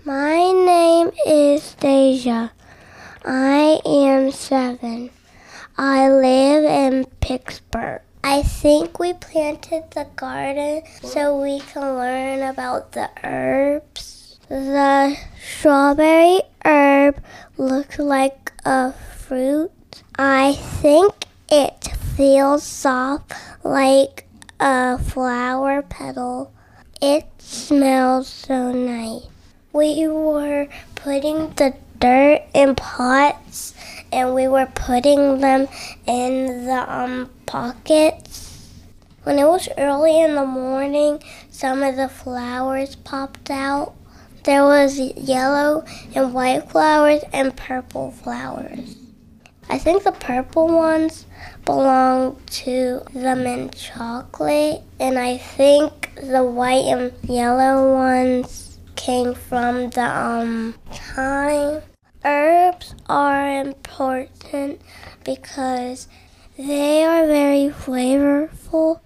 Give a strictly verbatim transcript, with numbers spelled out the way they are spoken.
My name is Deja. I am seven. I live in Pittsburgh. I think we planted the garden so we can learn about the herbs. The strawberry herb looks like a fruit. I think it feels soft like a flower petal. It smells so nice. We were putting the dirt in pots and we were putting them in the um, pockets. When it was early in the morning, some of the flowers popped out. There was yellow and white flowers and purple flowers. I think the purple ones belong to the mint chocolate, and I think the white and yellow ones came from the um thyme. Herbs are important because they are very flavorful